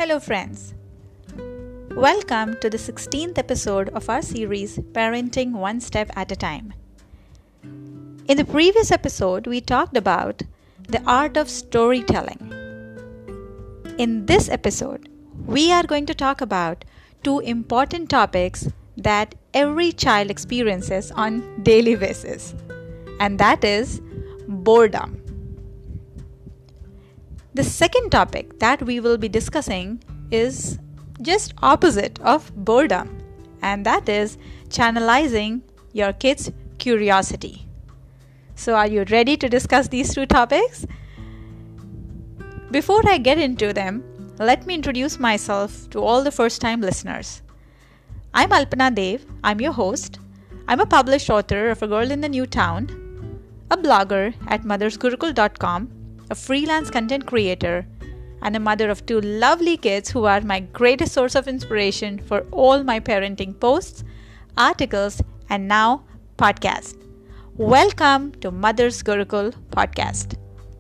Hello friends. Welcome to the 16th episode of our series Parenting One Step at a Time. In the previous episode, we talked about the art of storytelling. In this episode, we are going to talk about two important topics that every child experiences on daily basis, and that is boredom. The second topic that we will be discussing is just opposite of boredom, and that is channelizing your kids' curiosity. So are you ready to discuss these two topics? Before I get into them, let me introduce myself to all the first-time listeners. I'm Alpana Dev. I'm your host. I'm a published author of A Girl in the New Town, a blogger at mothersgurukul.com, a freelance content creator, and a mother of two lovely kids who are my greatest source of inspiration for all my parenting posts, articles, and now podcast. Welcome to Mother's Gurukul podcast.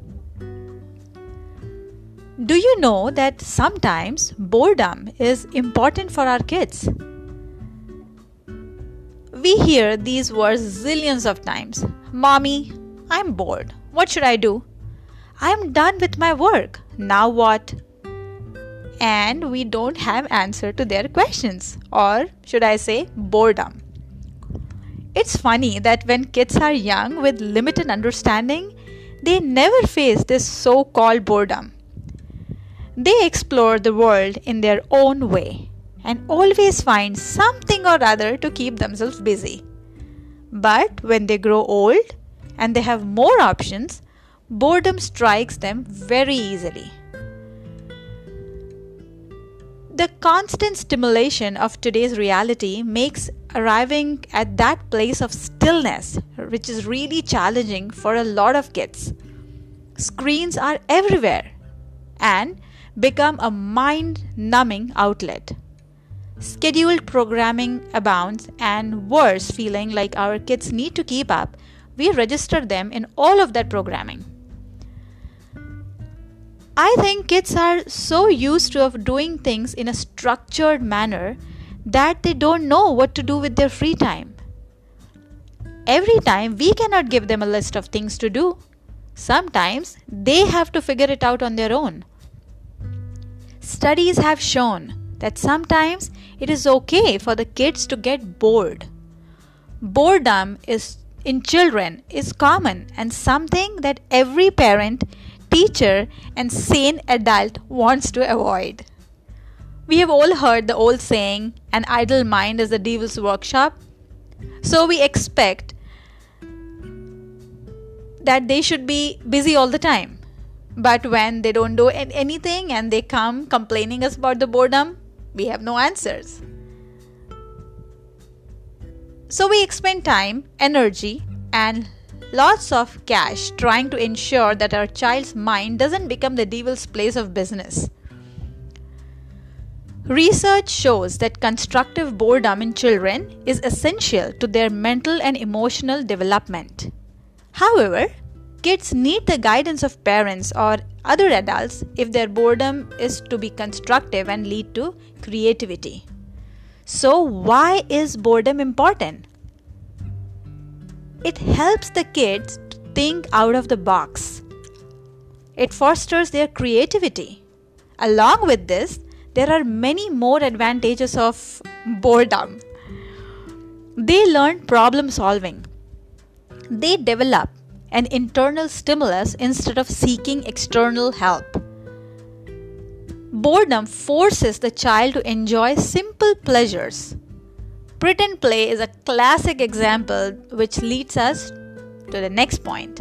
Do you know that sometimes boredom is important for our kids? We hear these words zillions of times. Mommy, I'm bored. What should I do? I'm done with my work. Now what? And we don't have answer to their questions, or should I say boredom. It's funny that when kids are young with limited understanding, they never face this so-called boredom. They explore the world in their own way and always find something or other to keep themselves busy. But when they grow old and they have more options, boredom strikes them very easily. The constant stimulation of today's reality makes arriving at that place of stillness, which is really challenging for a lot of kids. Screens are everywhere and become a mind-numbing outlet. Scheduled programming abounds, and worse, feeling like our kids need to keep up, we register them in all of that programming. I think kids are so used to doing things in a structured manner that they don't know what to do with their free time. Every time we cannot give them a list of things to do. Sometimes they have to figure it out on their own. Studies have shown that sometimes it is okay for the kids to get bored. Boredom in children is common and something that every parent, teacher, and sane adult wants to avoid. We have all heard the old saying, an idle mind is the devil's workshop. So we expect that they should be busy all the time. But when they don't do anything and they come complaining us about the boredom, we have no answers. So we expend time, energy, and lots of cash trying to ensure that our child's mind doesn't become the devil's place of business. Research shows that constructive boredom in children is essential to their mental and emotional development. However, kids need the guidance of parents or other adults if their boredom is to be constructive and lead to creativity. So, why is boredom important? It helps the kids to think out of the box. It fosters their creativity. Along with this, there are many more advantages of boredom. They learn problem solving. They develop an internal stimulus instead of seeking external help. Boredom forces the child to enjoy simple pleasures. Pretend play is a classic example which leads us to the next point.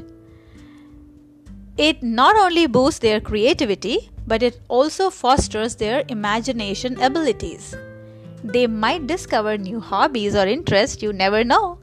It not only boosts their creativity, but it also fosters their imagination abilities. They might discover new hobbies or interests, you never know.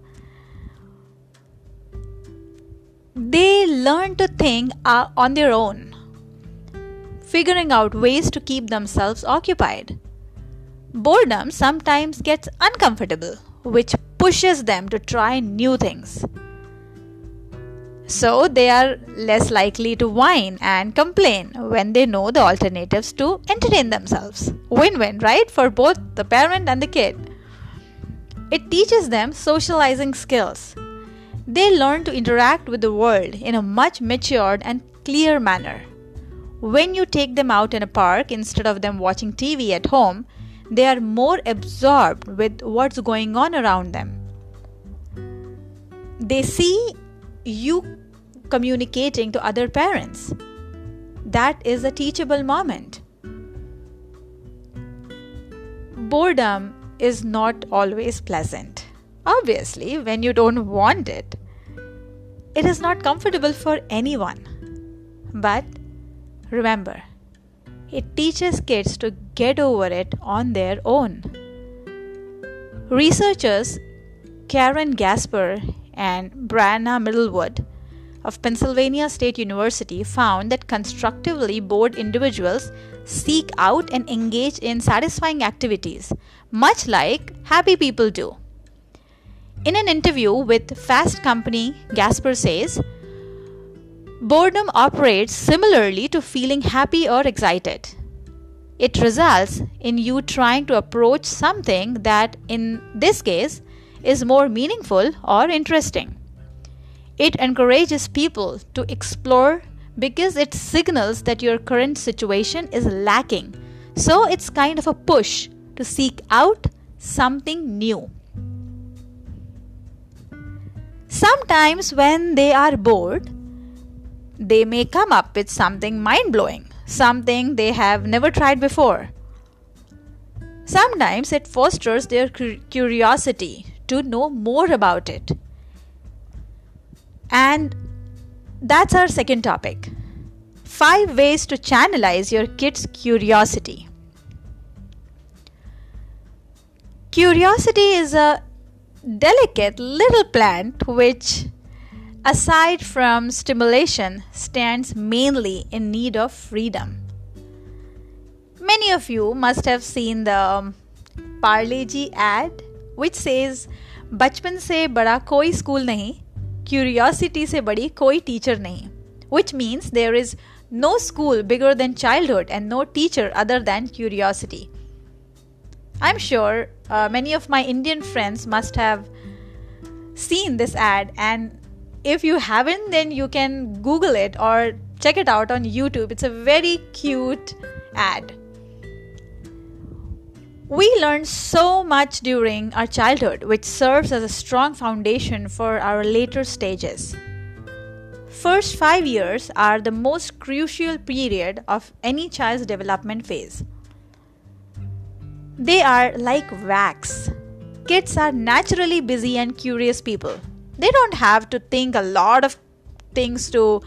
They learn to think on their own, figuring out ways to keep themselves occupied. Boredom sometimes gets uncomfortable, which pushes them to try new things. So they are less likely to whine and complain when they know the alternatives to entertain themselves. Win-win, right? For both the parent and the kid. It teaches them socializing skills. They learn to interact with the world in a much matured and clear manner. When you take them out in a park instead of them watching TV at home, they are more absorbed with what's going on around them. They see you communicating to other parents. That is a teachable moment. Boredom is not always pleasant. Obviously, when you don't want it, it is not comfortable for anyone. But remember, it teaches kids to get over it on their own. Researchers Karen Gasper and Brianna Middlewood of Pennsylvania State University found that constructively bored individuals seek out and engage in satisfying activities, much like happy people do. In an interview with Fast Company, Gasper says, boredom operates similarly to feeling happy or excited. It results in you trying to approach something that, in this case, is more meaningful or interesting. It encourages people to explore because it signals that your current situation is lacking. So it's kind of a push to seek out something new. Sometimes when they are bored, they may come up with something mind-blowing, something they have never tried before. Sometimes it fosters their curiosity to know more about it. And that's our second topic. 5 ways to channelize your kids' curiosity. Curiosity is a delicate little plant which, aside from stimulation, stands mainly in need of freedom. Many of you must have seen the Parle G ad which says, "बचपन से बड़ा कोई school नहीं, curiosity से बड़ी कोई teacher नहीं," which means there is no school bigger than childhood and no teacher other than curiosity. I'm sure many of my Indian friends must have seen this ad, and if you haven't, then you can Google it or check it out on YouTube. It's a very cute ad. We learn so much during our childhood, which serves as a strong foundation for our later stages. First 5 years are the most crucial period of any child's development phase. They are like wax. Kids are naturally busy and curious people. They don't have to think a lot of things to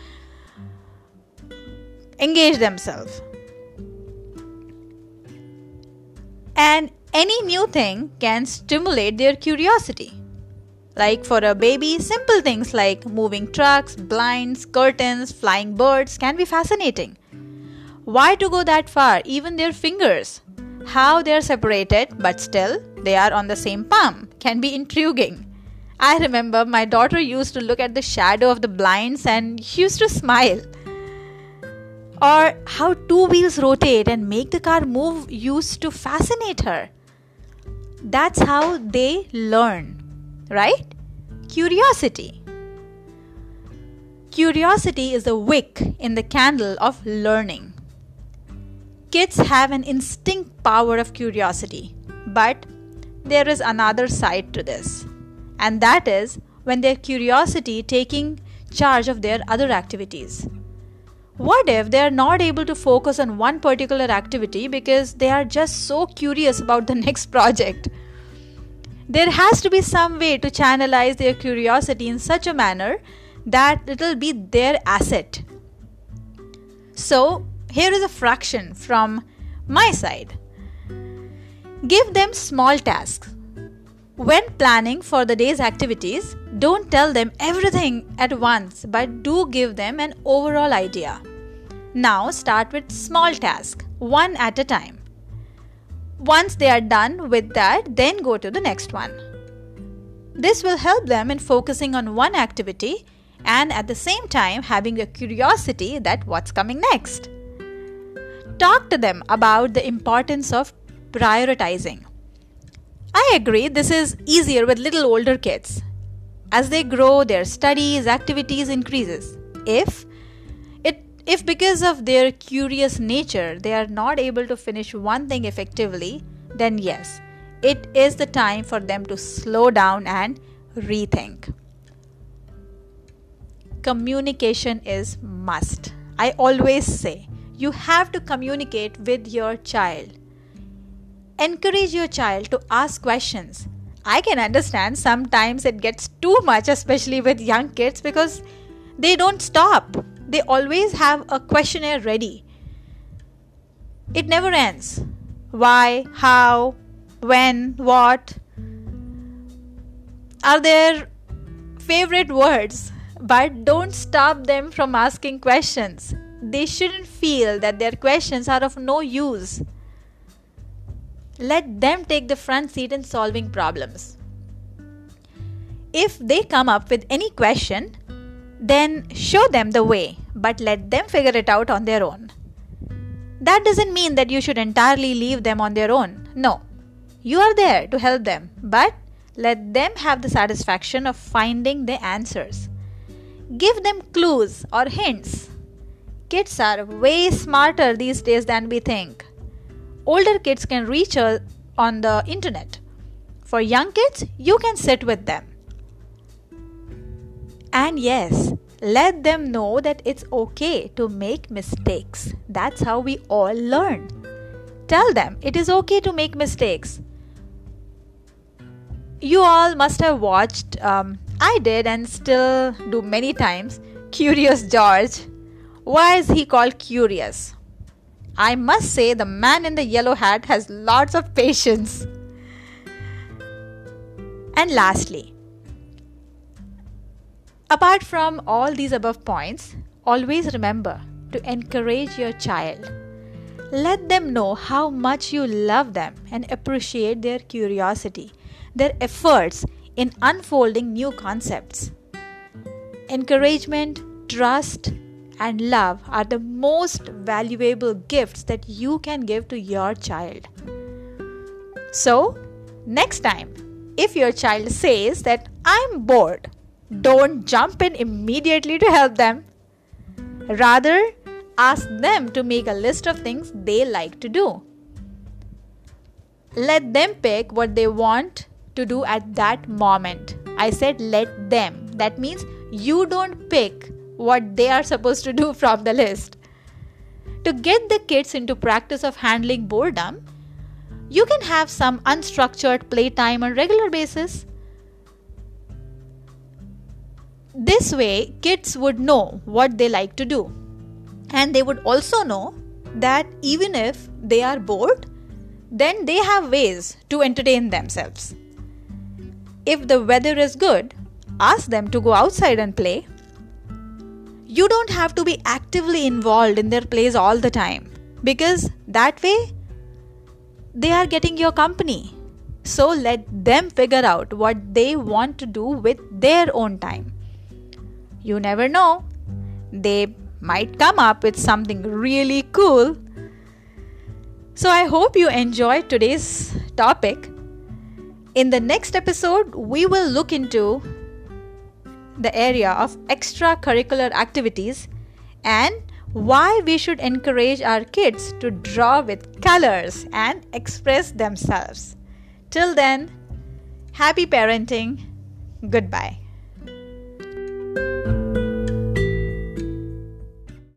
engage themselves. And any new thing can stimulate their curiosity. Like for a baby, simple things like moving trucks, blinds, curtains, flying birds can be fascinating. Why to go that far? Even their fingers, how they are separated but still they are on the same palm, can be intriguing. I remember my daughter used to look at the shadow of the blinds and she used to smile. Or how 2 wheels rotate and make the car move used to fascinate her. That's how they learn, right? Curiosity. Curiosity is the wick in the candle of learning. Kids have an instinct power of curiosity, but there is another side to this, and that is when their curiosity taking charge of their other activities. What if they are not able to focus on one particular activity because they are just so curious about the next project? There has to be some way to channelize their curiosity in such a manner that it will be their asset. So, here is a fraction from my side. Give them small tasks. When planning for the day's activities, don't tell them everything at once, but do give them an overall idea. Now start with small tasks, one at a time. Once they are done with that, then go to the next one. This will help them in focusing on one activity and at the same time having a curiosity that what's coming next. Talk to them about the importance of prioritizing. I agree this is easier with little older kids. As they grow, their studies, activities increases. If because of their curious nature they are not able to finish one thing effectively, then yes, it is the time for them to slow down and rethink. Communication is must. I always say you have to communicate with your child. Encourage your child to ask questions. I can understand sometimes it gets too much, especially with young kids, because they don't stop. They always have a questionnaire ready. It never ends. Why, how, when, what are their favorite words, but don't stop them from asking questions. They shouldn't feel that their questions are of no use. Let them take the front seat in solving problems. If they come up with any question, then show them the way, but let them figure it out on their own. That doesn't mean that you should entirely leave them on their own. No, you are there to help them, but let them have the satisfaction of finding the answers. Give them clues or hints. Kids are way smarter these days than we think. Older kids can reach on the internet. For young kids, you can sit with them. And yes, let them know that it's okay to make mistakes. That's how we all learn. Tell them it is okay to make mistakes. You all must have watched, I did and still do many times, Curious George. Why is he called Curious? I must say the man in the yellow hat has lots of patience. And lastly, apart from all these above points, always remember to encourage your child. Let them know how much you love them and appreciate their curiosity, their efforts in unfolding new concepts. Encouragement, trust, and love are the most valuable gifts that you can give to your child. So, next time, if your child says that I'm bored, don't jump in immediately to help them. Rather, ask them to make a list of things they like to do. Let them pick what they want to do at that moment. I said let them. That means you don't pick what they are supposed to do from the list. To get the kids into practice of handling boredom, you can have some unstructured playtime on regular basis. This way, kids would know what they like to do. And they would also know that even if they are bored, then they have ways to entertain themselves. If the weather is good, ask them to go outside and play. You don't have to be actively involved in their plays all the time, because that way they are getting your company. So let them figure out what they want to do with their own time. You never know. They might come up with something really cool. So I hope you enjoyed today's topic. In the next episode, we will look into the area of extracurricular activities and why we should encourage our kids to draw with colors and express themselves. Till then, happy parenting. Goodbye.